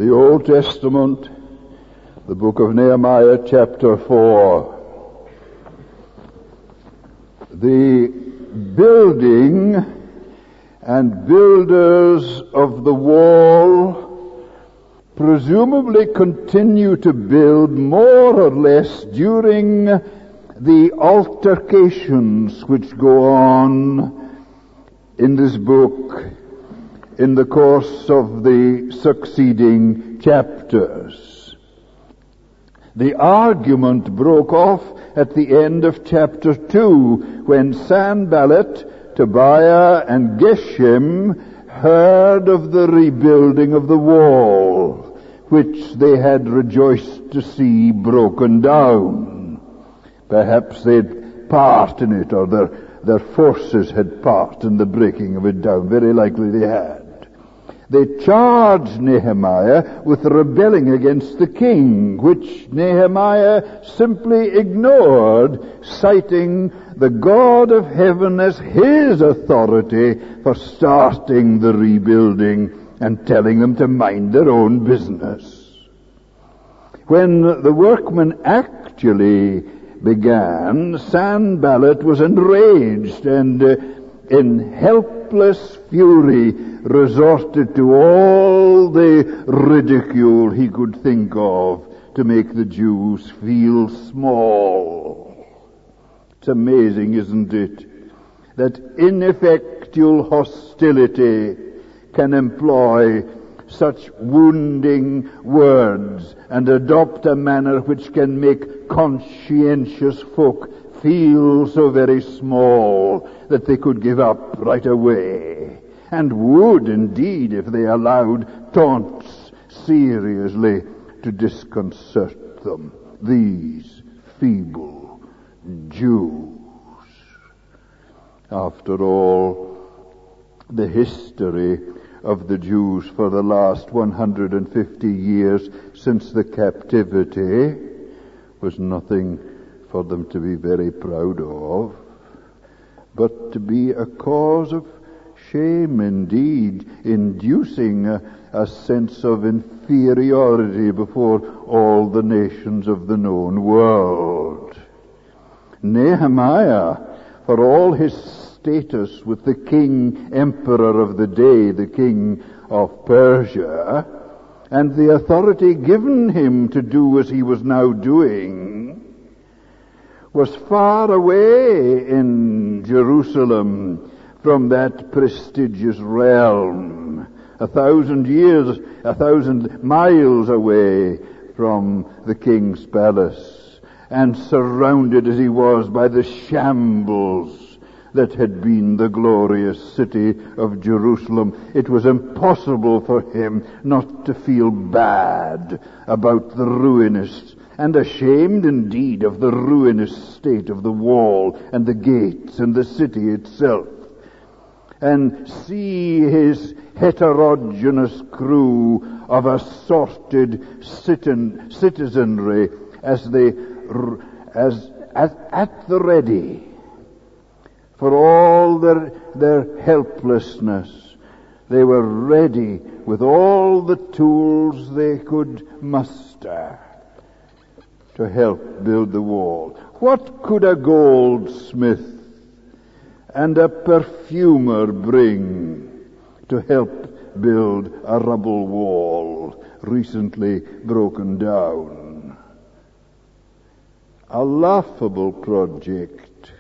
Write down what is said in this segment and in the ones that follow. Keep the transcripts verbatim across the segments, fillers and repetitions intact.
The Old Testament, the book of Nehemiah, chapter four. The building and builders of the wall presumably continue to build more or less during the altercations which go on in this book in the course of the succeeding chapters. The argument broke off at the end of chapter two when Sanballat, Tobiah, and Geshem heard of the rebuilding of the wall, which they had rejoiced to see broken down. Perhaps they'd part in it, or their, their forces had part in the breaking of it down. Very likely they had. They charged Nehemiah with rebelling against the king, which Nehemiah simply ignored, citing the God of heaven as his authority for starting the rebuilding and telling them to mind their own business. When the workmen actually began, Sanballat was enraged and uh, in helpless fury resorted to all the ridicule he could think of to make the Jews feel small. It's amazing, isn't it, that ineffectual hostility can employ such wounding words and adopt a manner which can make conscientious folk feel so very small that they could give up right away, and would indeed if they allowed taunts seriously to disconcert them. These feeble Jews. After all, the history of the Jews for the last one hundred fifty years since the captivity was nothing for them to be very proud of, but to be a cause of shame indeed, inducing a, a sense of inferiority before all the nations of the known world. Nehemiah, for all his status with the king emperor of the day, the king of Persia, and the authority given him to do as he was now doing, was far away in Jerusalem from that prestigious realm, a thousand years, a thousand miles away from the king's palace, and surrounded as he was by the shambles that had been the glorious city of Jerusalem. It was impossible for him not to feel bad about the ruinous, and ashamed indeed of the ruinous state of the wall and the gates and the city itself, and see his heterogeneous crew of assorted citizenry as they as at, at the ready for all their their helplessness. They were ready with all the tools they could muster to help build the wall. What could a goldsmith and a perfumer bring to help build a rubble wall recently broken down? A laughable project,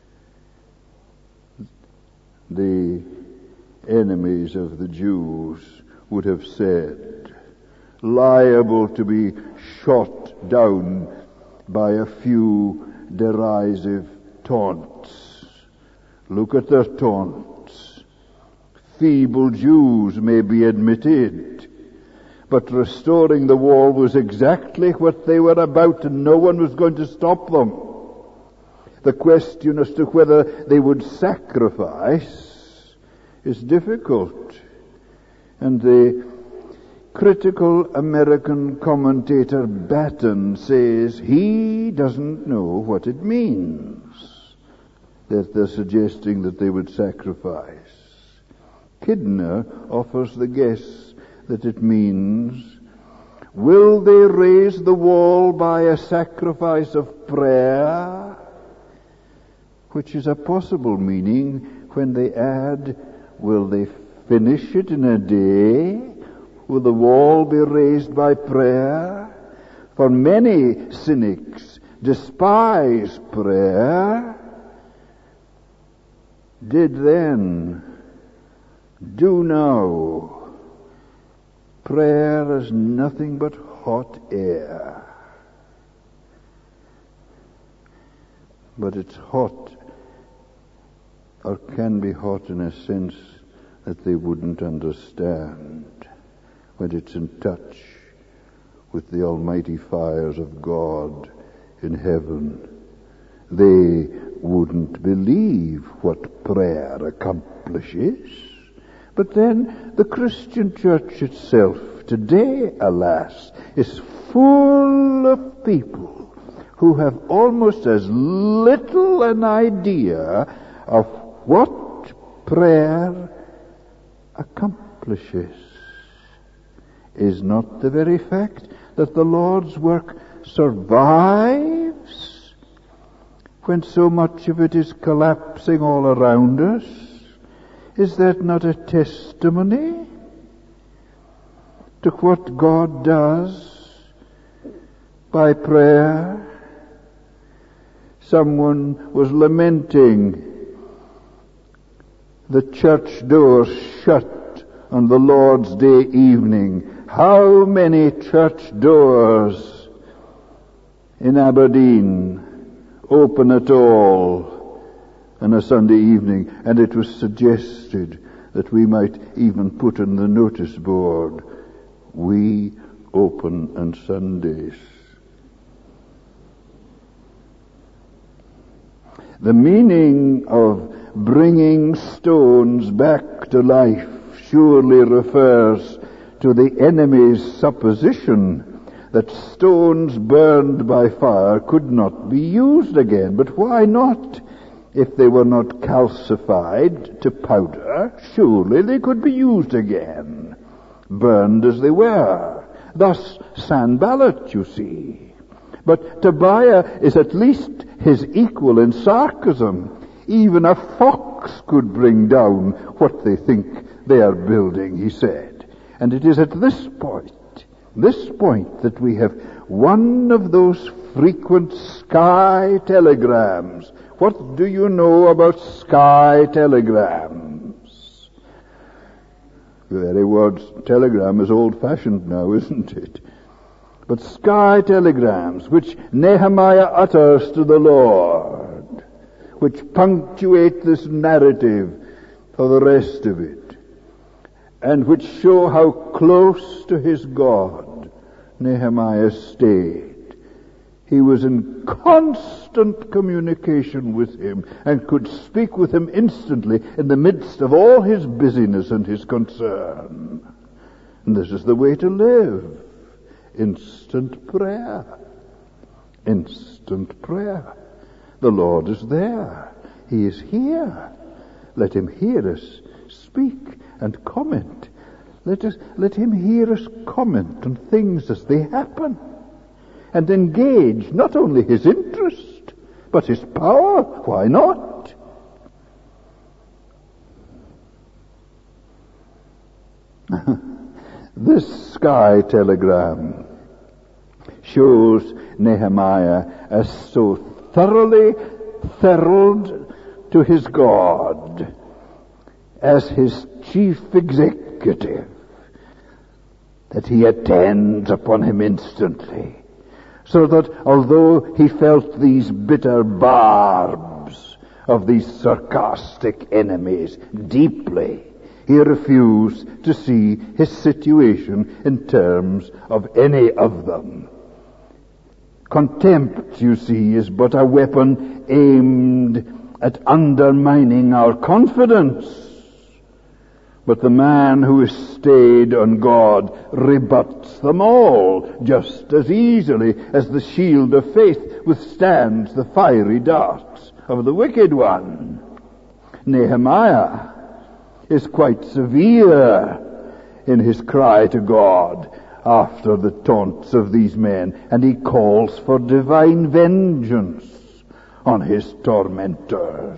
the enemies of the Jews would have said, liable to be shot down by a few derisive taunts. Look at their taunts. Feeble Jews may be admitted, but restoring the wall was exactly what they were about, and no one was going to stop them. The question as to whether they would sacrifice is difficult, and the critical American commentator Batten says he doesn't know what it means that they're suggesting that they would sacrifice. Kidner offers the guess that it means Will they raise the wall by a sacrifice of prayer? Which is a possible meaning when they add, will they finish it in a day? Will the wall be raised by prayer? For many cynics despise prayer. Did then, do now. Prayer is nothing but hot air. But it's hot, or can be hot in a sense that they wouldn't understand when it's in touch with the almighty fires of God in heaven. They wouldn't believe what prayer accomplishes. But then the Christian church itself today, alas, is full of people who have almost as little an idea of what prayer accomplishes. Is not the very fact that the Lord's work survives when so much of it is collapsing all around us? Is that not a testimony to what God does by prayer? Someone was lamenting the church doors shut on the Lord's Day evening. How many church doors in Aberdeen open at all on a Sunday evening? And it was suggested that we might even put on the notice board, we open on Sundays. The meaning of bringing stones back to life surely refers to the enemy's supposition that stones burned by fire could not be used again. But why not? If they were not calcified to powder, surely they could be used again, burned as they were. Thus Sanballat, you see. But Tobiah is at least his equal in sarcasm. Even a fox could bring down what they think they are building, he said. And it is at this point, this point that we have one of those frequent sky telegrams. What do you know about sky telegrams? The very word telegram is old-fashioned now, isn't it? But sky telegrams, which Nehemiah utters to the Lord, which punctuate this narrative for the rest of it, and which show how close to his God Nehemiah stayed. He was in constant communication with him and could speak with him instantly in the midst of all his busyness and his concern. And this is the way to live. Instant prayer. Instant prayer. The Lord is there. He is here. Let him hear us speak and comment. Let us, let him hear us comment on things as they happen, and engage not only his interest, but his power. Why not? This sky telegram shows Nehemiah as so thoroughly thrilled to his God as his chief executive that he attends upon him instantly, so that although he felt these bitter barbs of these sarcastic enemies deeply, he refused to see his situation in terms of any of them. Contempt, you see, is but a weapon aimed at undermining our confidence. But the man who is stayed on God rebuts them all just as easily as the shield of faith withstands the fiery darts of the wicked one. Nehemiah is quite severe in his cry to God. after the taunts of these men, and he calls for divine vengeance on his tormentors.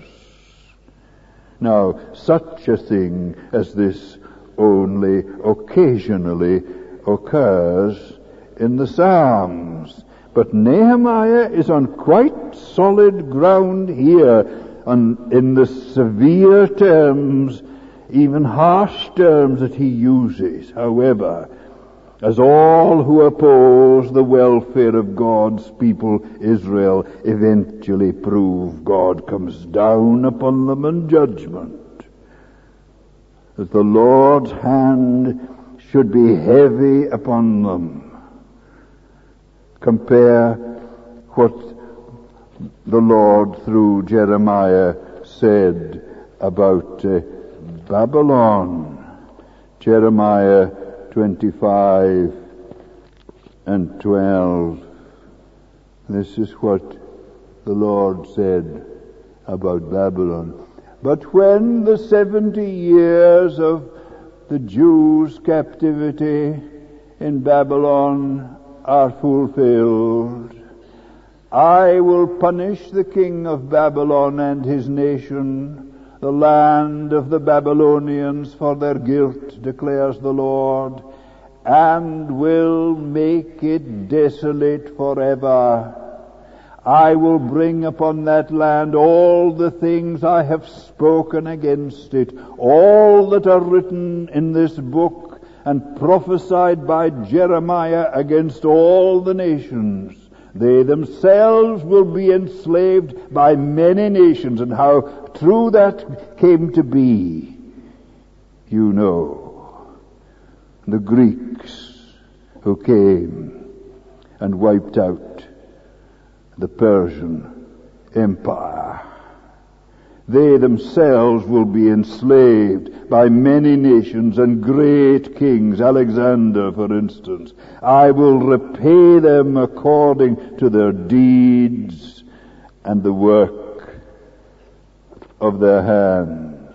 Now, such a thing as this only occasionally occurs in the Psalms. But Nehemiah is on quite solid ground here, on, in the severe terms, even harsh terms that he uses. However, as all who oppose the welfare of God's people, Israel, eventually prove, God comes down upon them in judgment. That the Lord's hand should be heavy upon them. Compare what the Lord through Jeremiah said about uh, Babylon. Jeremiah twenty-five and twelve. This is what the Lord said about Babylon. But when the seventy years of the Jews' captivity in Babylon are fulfilled, I will punish the king of Babylon and his nation, the land of the Babylonians, for their guilt, declares the Lord, and will make it desolate forever. I will bring upon that land all the things I have spoken against it, all that are written in this book and prophesied by Jeremiah against all the nations. They themselves will be enslaved by many nations, and how true that came to be, you know. The Greeks who came and wiped out the Persian Empire. They themselves will be enslaved by many nations and great kings, Alexander, for instance. I will repay them according to their deeds and the work of their hands.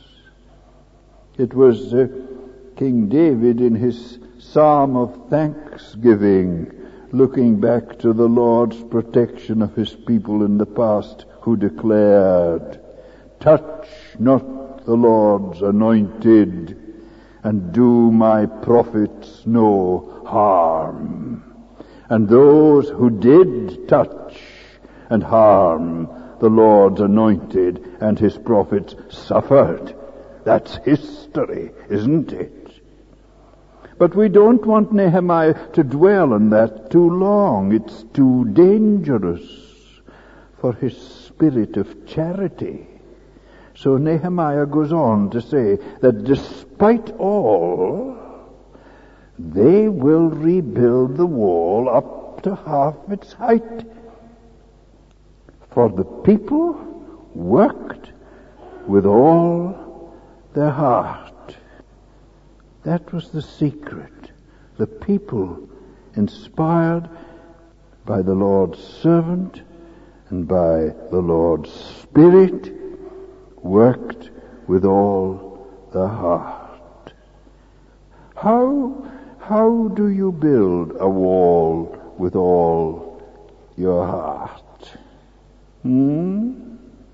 It was uh, King David in his Psalm of Thanksgiving, looking back to the Lord's protection of his people in the past, who declared, touch not the Lord's anointed, and do my prophets no harm. And those who did touch and harm the Lord's anointed and his prophets suffered. That's history, isn't it? But we don't want Nehemiah to dwell on that too long. It's too dangerous for his spirit of charity. So Nehemiah goes on to say that despite all, they will rebuild the wall up to half its height. For the people worked with all their heart. That was the secret. The people, inspired by the Lord's servant and by the Lord's Spirit, worked with all their heart. How, how do you build a wall with all your heart? Hmm?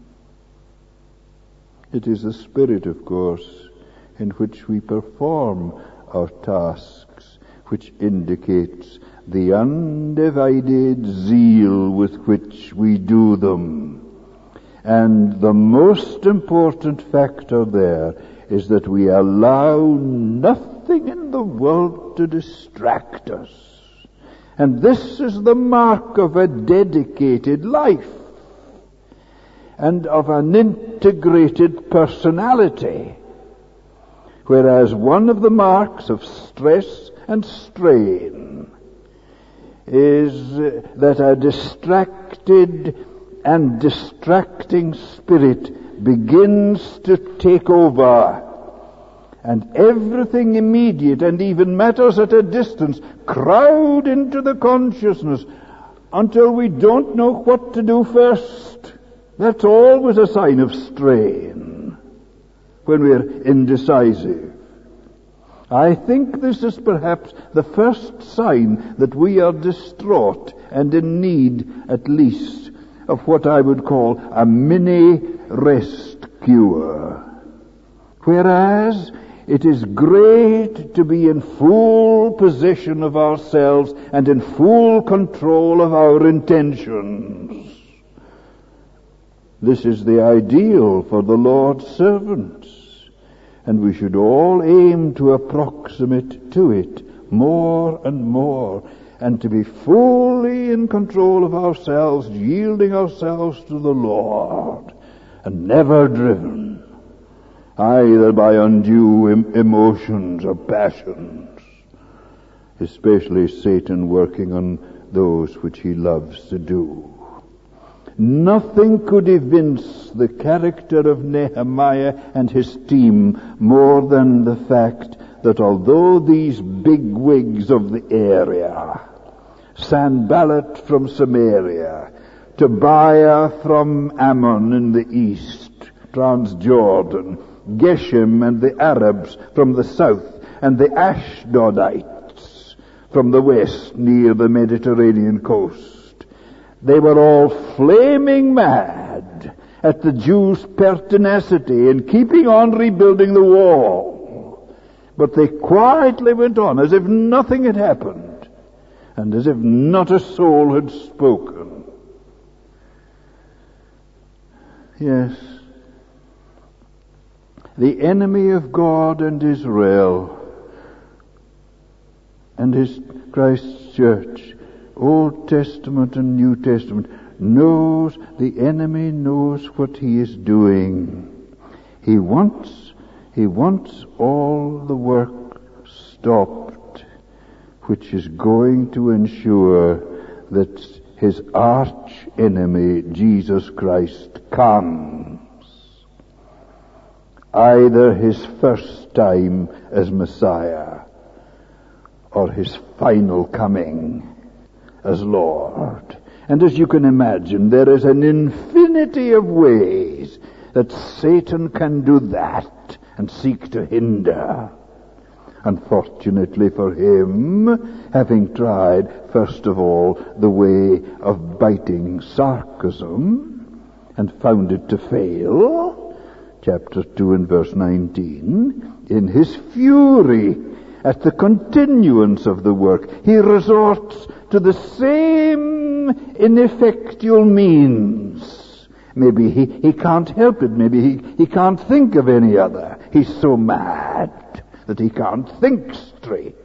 It is the Spirit, of course, in which we perform our tasks, which indicates the undivided zeal with which we do them. And the most important factor there is that we allow nothing in the world to distract us. And this is the mark of a dedicated life and of an integrated personality. Whereas one of the marks of stress and strain is that a distracted and distracting spirit begins to take over, and everything immediate and even matters at a distance crowd into the consciousness until we don't know what to do first. That's always a sign of strain when we're indecisive. I think this is perhaps the first sign that we are distraught and in need, at least, of what I would call a mini rest cure. Whereas it is great to be in full possession of ourselves and in full control of our intentions. This is the ideal for the Lord's servants, and we should all aim to approximate to it more and more, and to be fully in control of ourselves, yielding ourselves to the Lord, and never driven either by undue em- emotions or passions, especially Satan working on those which he loves to do. Nothing could evince the character of Nehemiah and his team more than the fact that although these bigwigs of the area, Sanballat from Samaria, Tobiah from Ammon in the east, Transjordan, Geshem and the Arabs from the south, and the Ashdodites from the west near the Mediterranean coast, they were all flaming mad at the Jews' pertinacity in keeping on rebuilding the wall. But they quietly went on as if nothing had happened, and as if not a soul had spoken. Yes, the enemy of God and Israel and his Christ's church, Old Testament and New Testament, knows, the enemy knows what he is doing. He wants, he wants all the work stopped, which is going to ensure that his arch enemy, Jesus Christ, comes. Either his first time as Messiah, or his final coming as Lord. And as you can imagine, there is an infinity of ways that Satan can do that and seek to hinder. Unfortunately for him, having tried, first of all, the way of biting sarcasm, and found it to fail, chapter two and verse nineteen, in his fury at the continuance of the work, he resorts to the same ineffectual means. Maybe he, he can't help it. Maybe he, he can't think of any other. He's so mad that he can't think straight.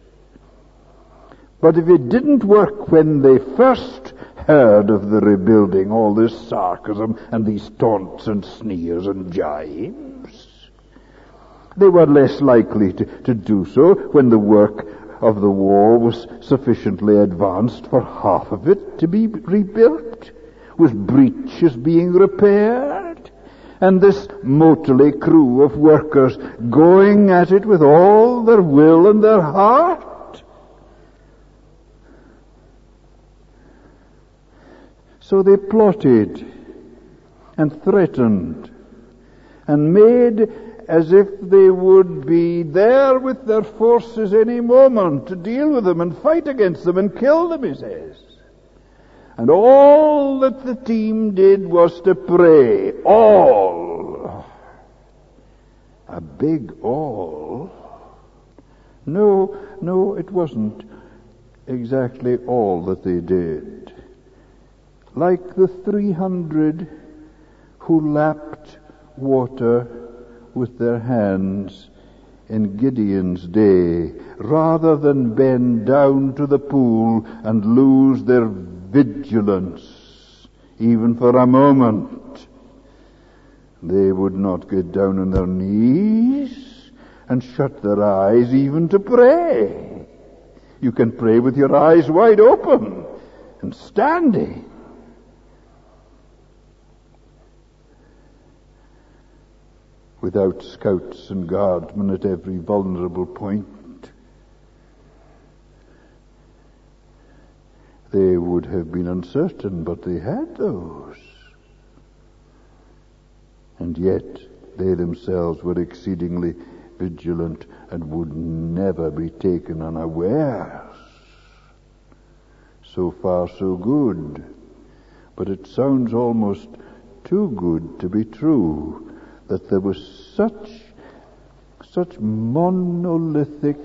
But if it didn't work when they first heard of the rebuilding, all this sarcasm and these taunts and sneers and jibes, they were less likely to, to do so when the work of the wall was sufficiently advanced for half of it to be rebuilt, with breaches being repaired, and this motley crew of workers going at it with all their will and their heart. So they plotted and threatened and made as if they would be there with their forces any moment to deal with them and fight against them and kill them, he says. And all that the team did was to pray. All. A big all. No, no, it wasn't exactly all that they did. Like the three hundred who lapped water with their hands in Gideon's day, rather than bend down to the pool and lose their vigilance, even for a moment. They would not get down on their knees and shut their eyes even to pray. You can pray with your eyes wide open and standing. Without scouts and guardsmen at every vulnerable point, they would have been uncertain, but they had those. And yet they themselves were exceedingly vigilant and would never be taken unawares. So far, so good. But it sounds almost too good to be true, that there was such, such monolithic,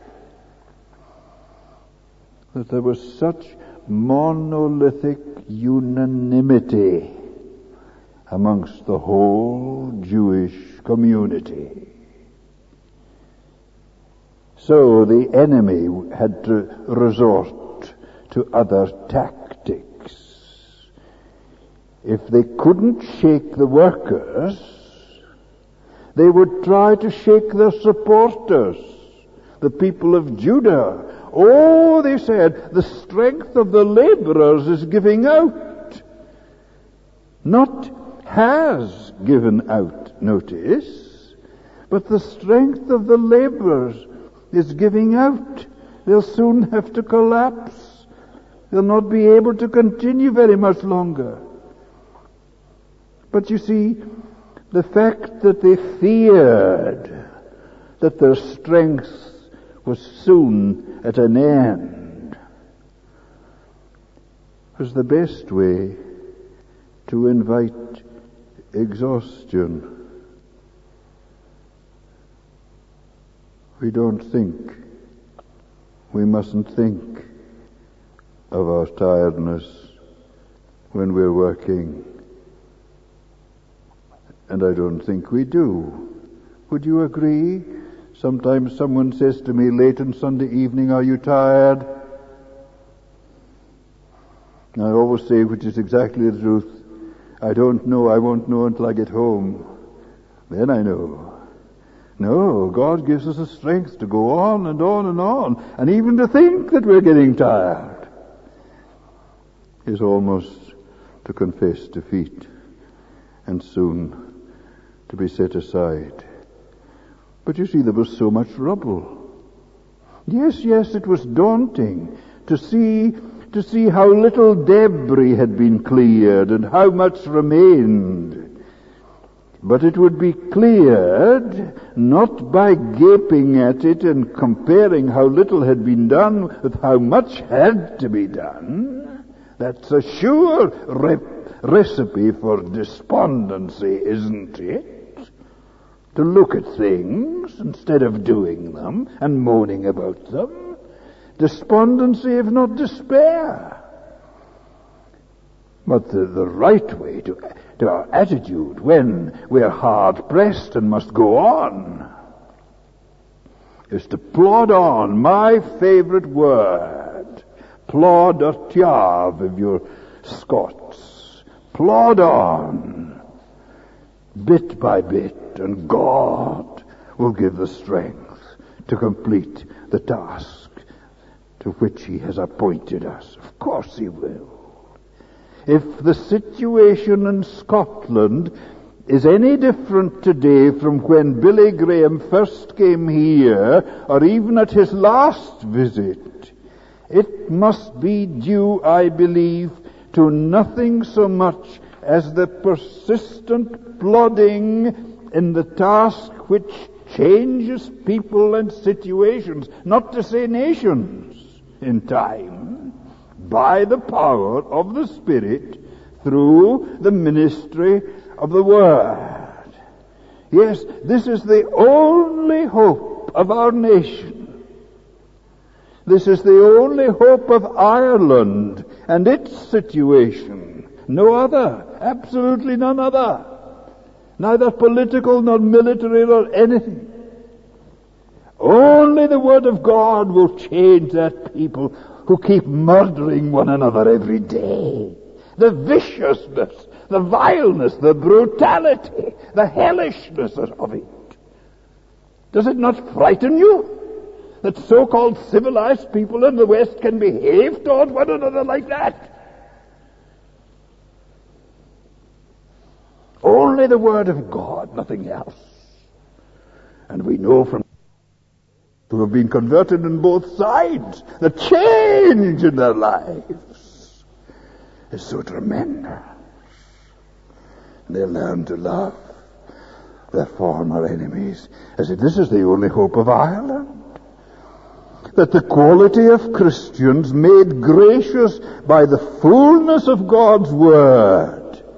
that there was such monolithic unanimity amongst the whole Jewish community. So the enemy had to resort to other tactics. If they couldn't shake the workers, they would try to shake their supporters, the people of Judah. Oh, they said, the strength of the laborers is giving out. Not has given out, notice, but the strength of the laborers is giving out. They'll soon have to collapse. They'll not be able to continue very much longer. But you see, the fact that they feared that their strength was soon at an end was the best way to invite exhaustion. We don't think, we mustn't think of our tiredness when we're working. And I don't think we do. Would you agree? Sometimes someone says to me late on Sunday evening, "Are you tired?" And I always say, which is exactly the truth, "I don't know, I won't know until I get home. Then I know." No, God gives us the strength to go on and on and on, and even to think that we're getting tired is almost to confess defeat and soon to be set aside. But you see, there was so much rubble. Yes, yes, it was daunting to see to see how little debris had been cleared and how much remained. But it would be cleared not by gaping at it and comparing how little had been done with how much had to be done. That's a sure rep- recipe for despondency, isn't it? To look at things instead of doing them and moaning about them. Despondency, if not despair. But the, the right way to, to our attitude when we are hard-pressed and must go on is to plod on. My favorite word, plod or tiav if you're Scots. Plod on, bit by bit, and God will give the strength to complete the task to which He has appointed us. Of course He will. If the situation in Scotland is any different today from when Billy Graham first came here, or even at his last visit, it must be due, I believe, to nothing so much as the persistent plodding in the task which changes people and situations, not to say nations, in time, by the power of the Spirit through the ministry of the Word. Yes, this is the only hope of our nation. This is the only hope of Ireland and its situation. No other, absolutely none other. Neither political, nor military, nor anything. Only the Word of God will change that people who keep murdering one another every day. The viciousness, the vileness, the brutality, the hellishness of it. Does it not frighten you that so-called civilized people in the West can behave toward one another like that? Only the Word of God, nothing else. And we know from who have been converted on both sides, the change in their lives is so tremendous. They learn to love their former enemies, as if this is the only hope of Ireland. That the quality of Christians made gracious by the fullness of God's Word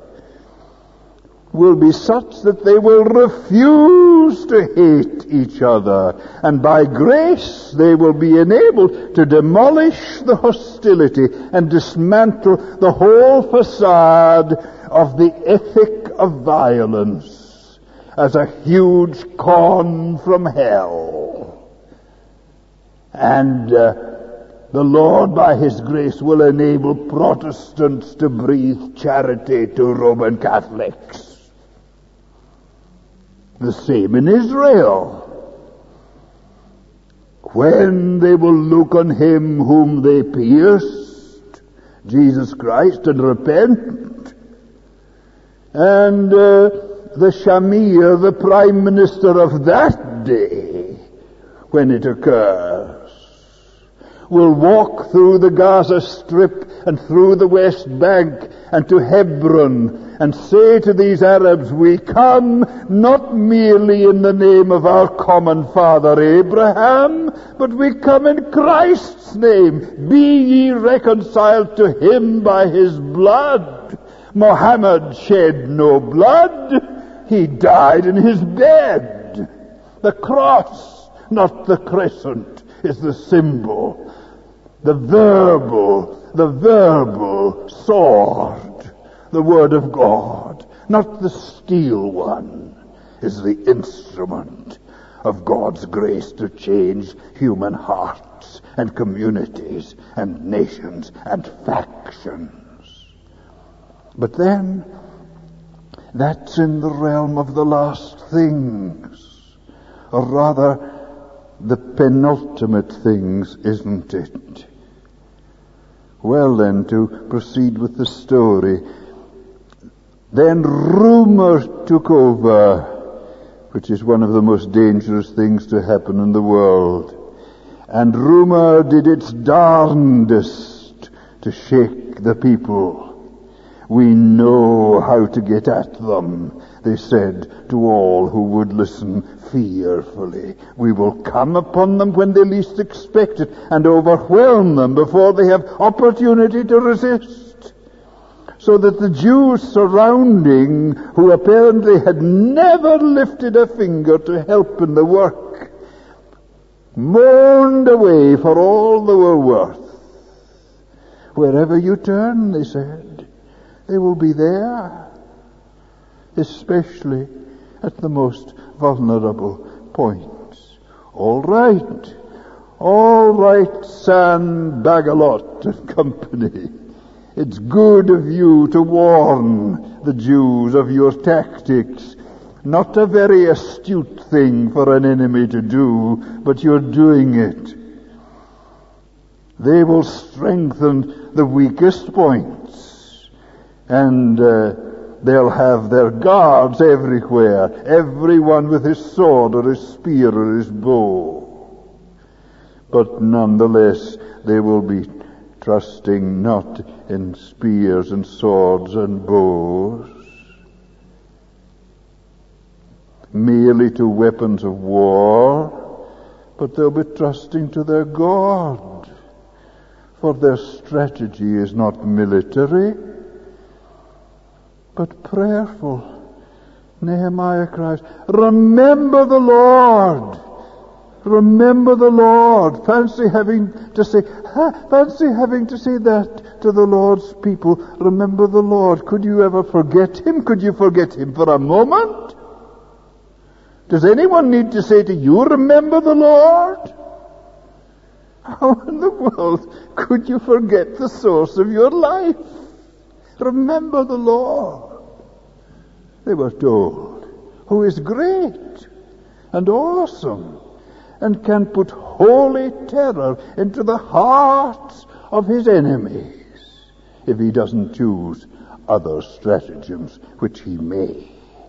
will be such that they will refuse to hate each other, and by grace they will be enabled to demolish the hostility and dismantle the whole facade of the ethic of violence as a huge con from hell. And uh, the Lord, by His grace, will enable Protestants to breathe charity to Roman Catholics. The same in Israel. When they will look on Him whom they pierced, Jesus Christ, and repent, and uh, the Shamir, the Prime Minister of that day, when it occurs, will walk through the Gaza Strip and through the West Bank and to Hebron and say to these Arabs, we come not merely in the name of our common father Abraham, but we come in Christ's name. Be ye reconciled to Him by His blood. Muhammad shed no blood. He died in his bed. The cross, not the crescent, is the symbol. The verbal, the verbal sword, the Word of God, not the steel one, is the instrument of God's grace to change human hearts and communities and nations and factions. But then, that's in the realm of the last things, or rather, the penultimate things, isn't it? Well then, to proceed with the story, then rumor took over, which is one of the most dangerous things to happen in the world. And rumor did its darndest to shake the people. We know how to get at them, they said to all who would listen fearfully. We will come upon them when they least expect it and overwhelm them before they have opportunity to resist. So that the Jews surrounding, who apparently had never lifted a finger to help in the work, mourned away for all they were worth. Wherever you turn, they said, they will be there, especially at the most vulnerable points. All right, all right, San Bagalot and company. It's good of you to warn the Jews of your tactics. Not a very astute thing for an enemy to do, but you're doing it. They will strengthen the weakest points, and uh, they'll have their guards everywhere, everyone with his sword or his spear or his bow. But nonetheless, they will be trusting not in spears and swords and bows, merely to weapons of war, but they'll be trusting to their God, for their strategy is not military, but prayerful. Nehemiah cries, remember the Lord! Remember the Lord. Fancy having to say, ha, fancy having to say that to the Lord's people. Remember the Lord. Could you ever forget Him? Could you forget Him for a moment? Does anyone need to say to you, remember the Lord? How in the world could you forget the source of your life? Remember the Lord. They were told, who is great and awesome, and can put holy terror into the hearts of His enemies if He doesn't choose other stratagems, which He may.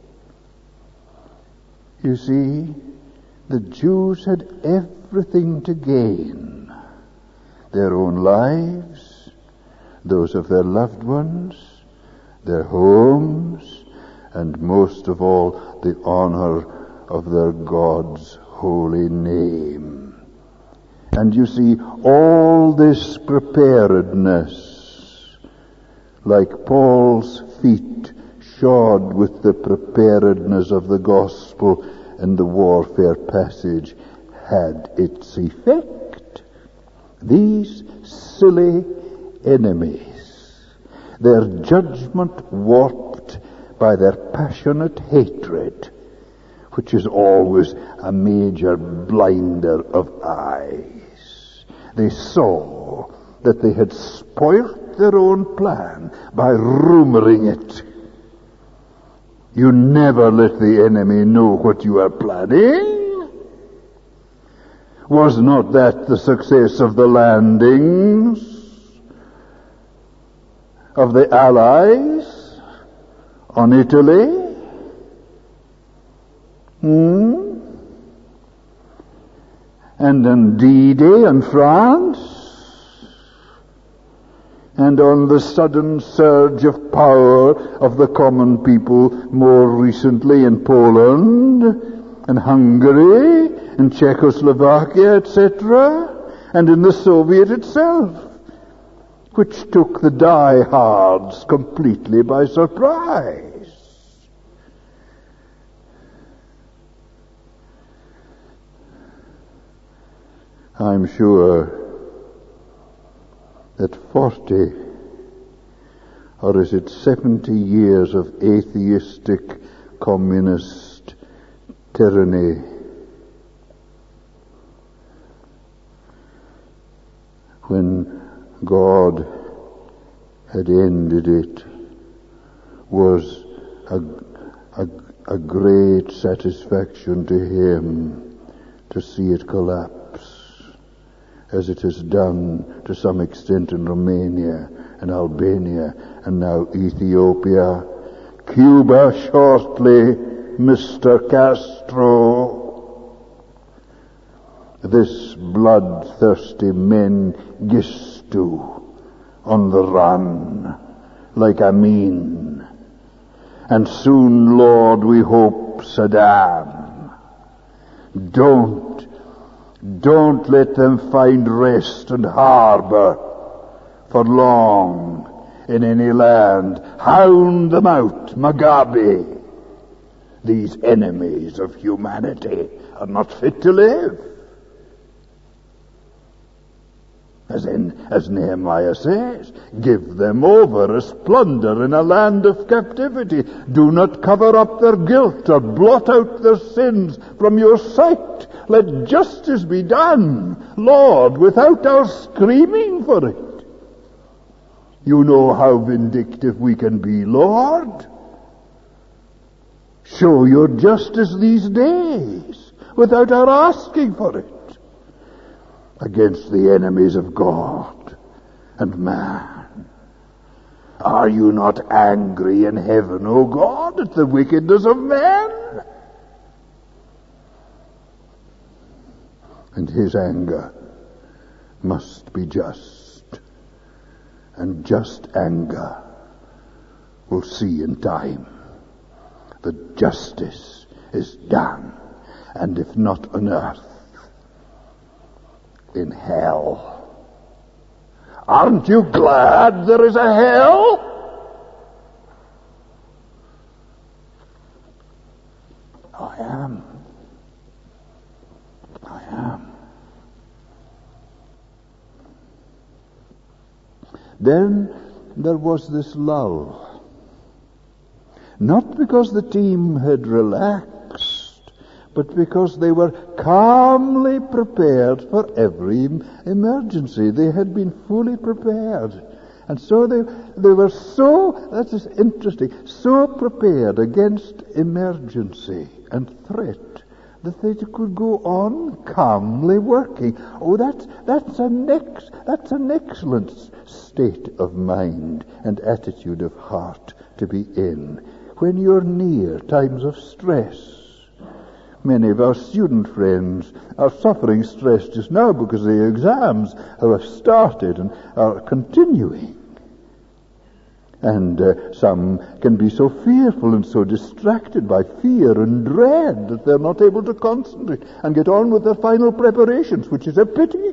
You see, the Jews had everything to gain. Their own lives, those of their loved ones, their homes, and most of all the honor of their God's holy name. And you see, all this preparedness, like Paul's feet shod with the preparedness of the gospel in the warfare passage, had its effect. These silly enemies, their judgment warped by their passionate hatred, which is always a major blinder of eyes. They saw that they had spoilt their own plan by rumoring it. You never let the enemy know what you are planning. Was not that the success of the landings of the Allies on Italy? Hmm? And on D-Day in France? And on the sudden surge of power of the common people more recently in Poland and Hungary and Czechoslovakia, et cetera, and in the Soviet itself, which took the diehards completely by surprise. I'm sure that forty, or is it seventy years of atheistic communist tyranny when God had ended it was a, a, a great satisfaction to him to see it collapse, as it has done to some extent in Romania and Albania and now Ethiopia, Cuba shortly, Mister Castro. This bloodthirsty Mengistu on the run like Amin, and soon, Lord, we hope, Saddam. Don't, don't let them find rest and harbor for long in any land. Hound them out, Mugabe. These enemies of humanity are not fit to live. As in, as Nehemiah says, give them over as plunder in a land of captivity. Do not cover up their guilt or blot out their sins from your sight. Let justice be done, Lord, without our screaming for it. You know how vindictive we can be, Lord. Show your justice these days without our asking for it, against the enemies of God and man. Are you not angry in heaven, O God, at the wickedness of men? And his anger must be just, and just anger will see in time that justice is done, and if not on earth, in hell. Aren't you glad there is a hell? I am. I am. Then there was this lull. Not because the team had relaxed, but because they were calmly prepared for every emergency. They had been fully prepared. And so they they were so, that is interesting, so prepared against emergency and threat that they could go on calmly working. Oh, that's, that's, an, ex, that's an excellent state of mind and attitude of heart to be in when you're near times of stress. Many of our student friends are suffering stress just now because the exams have started and are continuing. And uh, some can be so fearful and so distracted by fear and dread that they're not able to concentrate and get on with their final preparations, which is a pity.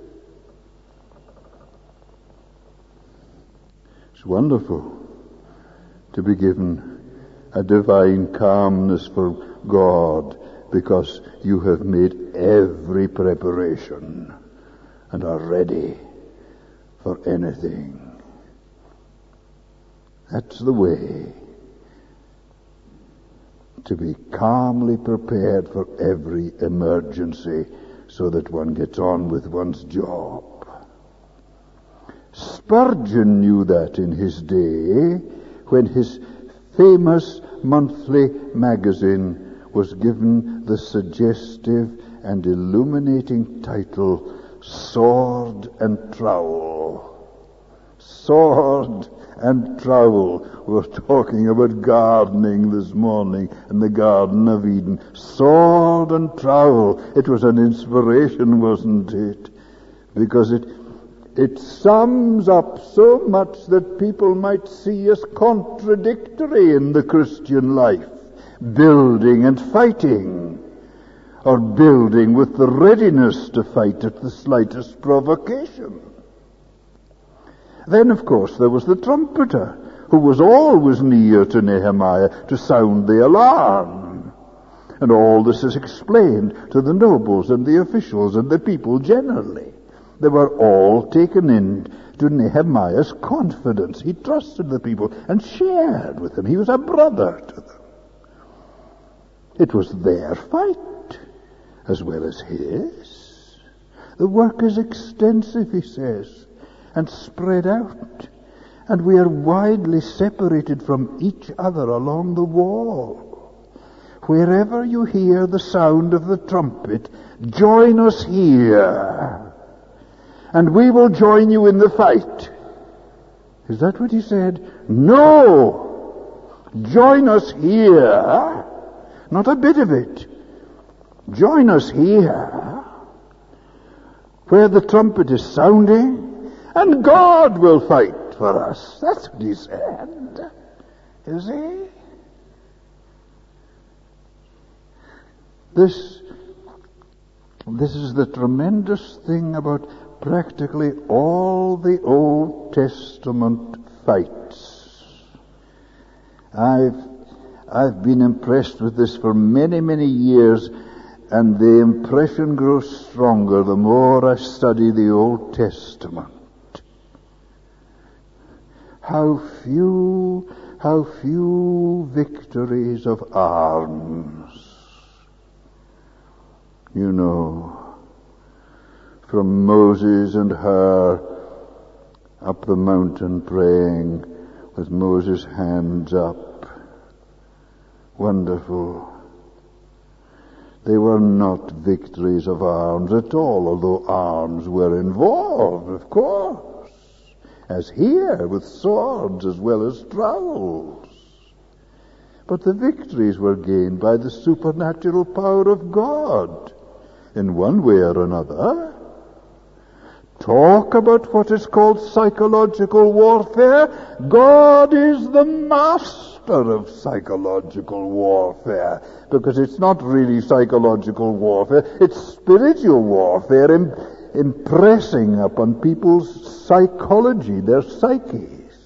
It's wonderful to be given a divine calmness for God, because you have made every preparation and are ready for anything. That's the way to be calmly prepared for every emergency, so that one gets on with one's job. Spurgeon knew that in his day, when his famous monthly magazine was given the suggestive and illuminating title, Sword and Trowel. Sword and Trowel. We're talking about gardening this morning in the Garden of Eden. Sword and Trowel. It was an inspiration, wasn't it? Because it it sums up so much that people might see as contradictory in the Christian life. Building and fighting, or building with the readiness to fight at the slightest provocation. Then, of course, there was the trumpeter, who was always near to Nehemiah to sound the alarm. And all this is explained to the nobles and the officials and the people generally. They were all taken in to Nehemiah's confidence. He trusted the people and shared with them. He was a brother to them. It was their fight as well as his. The work is extensive, he says, and spread out, and we are widely separated from each other along the wall. Wherever you hear the sound of the trumpet, join us here, and we will join you in the fight. Is that what he said? No! Join us here. Not a bit of it. Join us here, where the trumpet is sounding, and God will fight for us. That's what he said. You see? This, this is the tremendous thing about practically all the Old Testament fights. I've I've been impressed with this for many, many years, and the impression grows stronger the more I study the Old Testament. How few, how few victories of arms. You know, from Moses and her up the mountain praying with Moses' hands up. Wonderful. They were not victories of arms at all, although arms were involved, of course, as here, with swords as well as trowels. But the victories were gained by the supernatural power of God, in one way or another. Talk about what is called psychological warfare. God is the master of psychological warfare, because it's not really psychological warfare, it's spiritual warfare, im- impressing upon people's psychology, their psyches.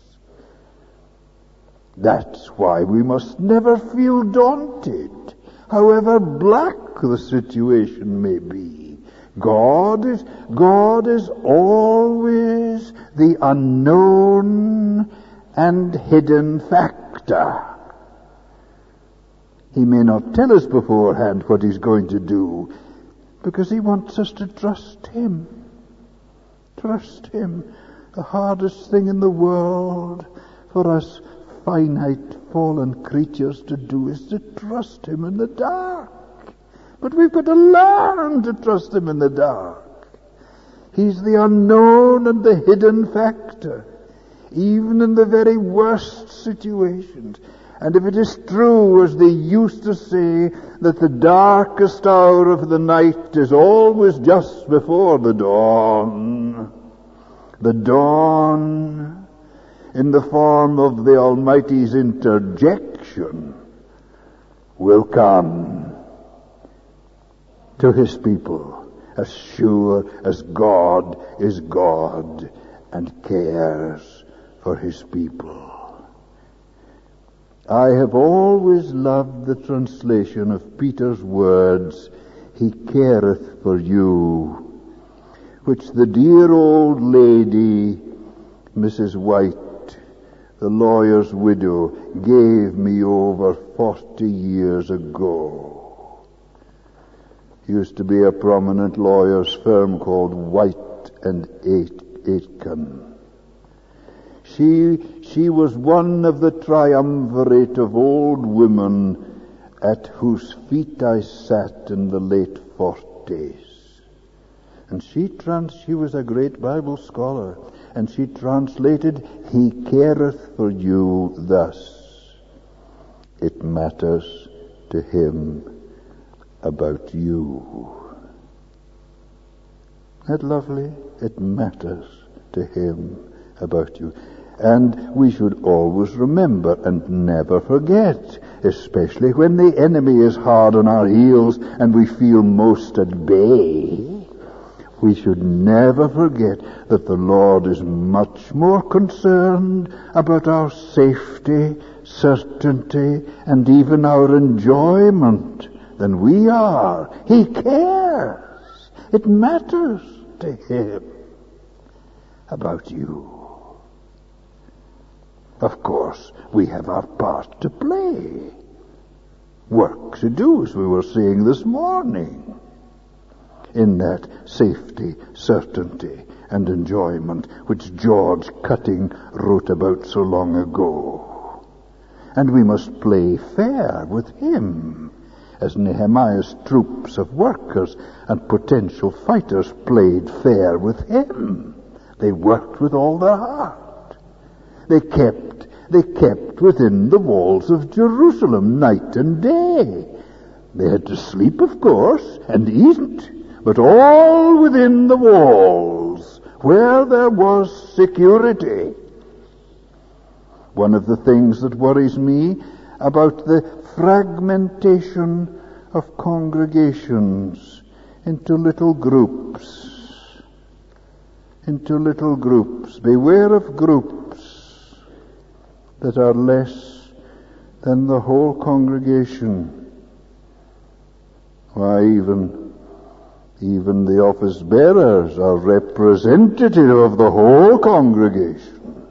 That's why we must never feel daunted, however black the situation may be. God is, God is always the unknown and hidden factor. He may not tell us beforehand what he's going to do, because he wants us to trust him. Trust him. The hardest thing in the world for us finite, fallen creatures to do is to trust him in the dark. But we've got to learn to trust him in the dark. He's the unknown and the hidden factor, even in the very worst situations. And if it is true, as they used to say, that the darkest hour of the night is always just before the dawn, the dawn in the form of the Almighty's interjection, will come to his people as sure as God is God and cares for his people. I have always loved the translation of Peter's words, "He careth for you," which the dear old lady, Missus White, the lawyer's widow, gave me over forty years ago. Used to be a prominent lawyer's firm called White and Aitken. She, she was one of the triumvirate of old women at whose feet I sat in the late forties. And she trans, she was a great Bible scholar, and she translated, "He careth for you thus. It matters to him about you." Isn't that lovely? It matters to him about you. And we should always remember and never forget, especially when the enemy is hard on our heels and we feel most at bay, we should never forget that the Lord is much more concerned about our safety, certainty, and even our enjoyment than we are. He cares. It matters to him about you. Of course, we have our part to play. Work to do, as we were saying this morning, in that safety, certainty, and enjoyment which George Cutting wrote about so long ago. And we must play fair with him, as Nehemiah's troops of workers and potential fighters played fair with him. They worked with all their heart. They kept, they kept within the walls of Jerusalem night and day. They had to sleep, of course, and eat, but all within the walls, where there was security. One of the things that worries me about the fragmentation of congregations into little groups, into little groups. Beware of groups that are less than the whole congregation. Why, even, even the office bearers are representative of the whole congregation.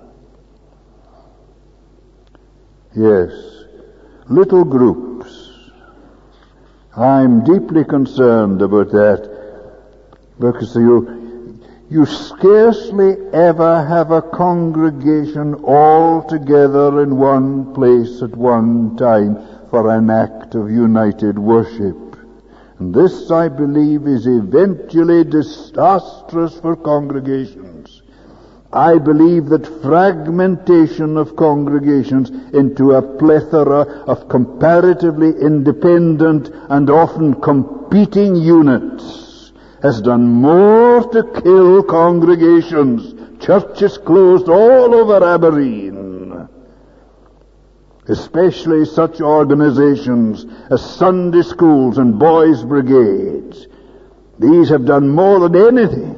Yes, little groups. I'm deeply concerned about that, because you You scarcely ever have a congregation all together in one place at one time for an act of united worship. And this, I believe, is eventually disastrous for congregations. I believe that fragmentation of congregations into a plethora of comparatively independent and often competing units has done more to kill congregations. Churches closed all over Aberdeen, especially such organizations as Sunday schools and boys' brigades. These have done more than anything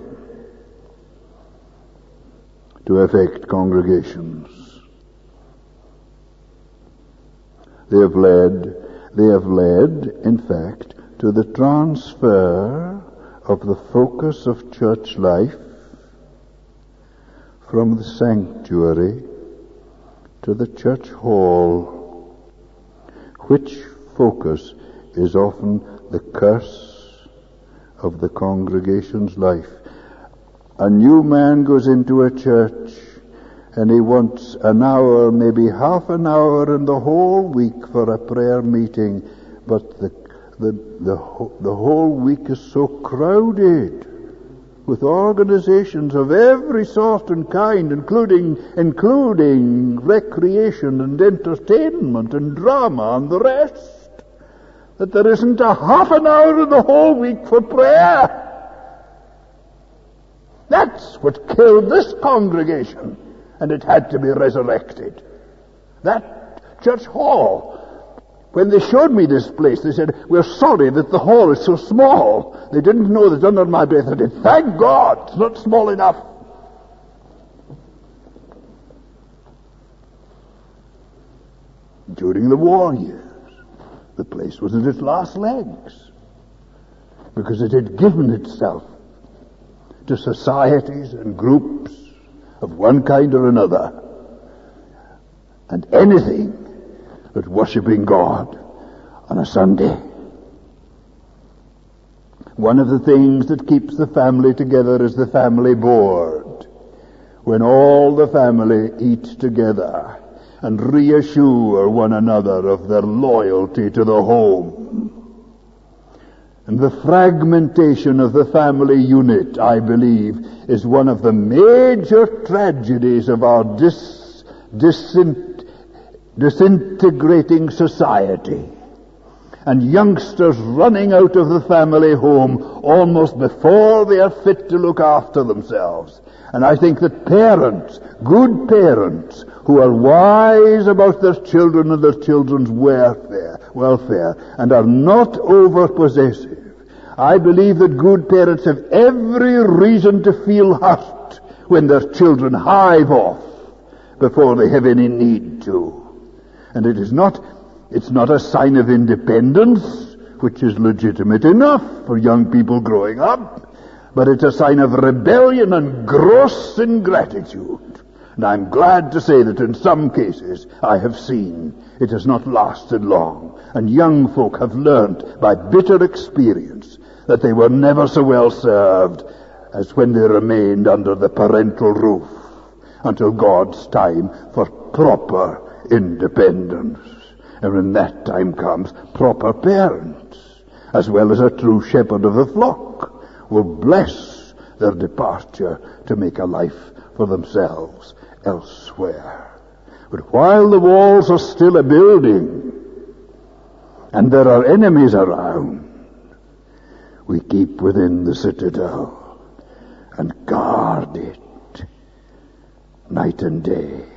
to affect congregations. They have led, they have led, in fact, to the transfer of the focus of church life from the sanctuary to the church hall, which focus is often the curse of the congregation's life. A new man goes into a church and he wants an hour, maybe half an hour in the whole week for a prayer meeting, but the The, the, the whole week is so crowded with organizations of every sort and kind, including, including recreation and entertainment and drama and the rest, that there isn't a half an hour in the whole week for prayer. That's what killed this congregation and it had to be resurrected. That church hall, when they showed me this place, they said, we're sorry that the hall is so small. They didn't know that under my breath I did, thank God, it's not small enough. During the war years, the place was at its last legs, because it had given itself to societies and groups of one kind or another, and anything but worshipping God on a Sunday. One of the things that keeps the family together is the family board, when all the family eat together and reassure one another of their loyalty to the home. And the fragmentation of the family unit, I believe, is one of the major tragedies of our dis, disint, disintegrating society. And youngsters running out of the family home almost before they are fit to look after themselves. And I think that parents, good parents, who are wise about their children and their children's welfare, welfare, and are not over-possessive, I believe that good parents have every reason to feel hurt when their children hive off before they have any need to. And it is not, it's not a sign of independence, which is legitimate enough for young people growing up, but it's a sign of rebellion and gross ingratitude. And I'm glad to say that in some cases I have seen it has not lasted long, and young folk have learnt by bitter experience that they were never so well served as when they remained under the parental roof until God's time for proper independence. And when that time comes, proper parents, as well as a true shepherd of the flock, will bless their departure to make a life for themselves elsewhere. But while the walls are still a building, and there are enemies around, we keep within the citadel and guard it night and day.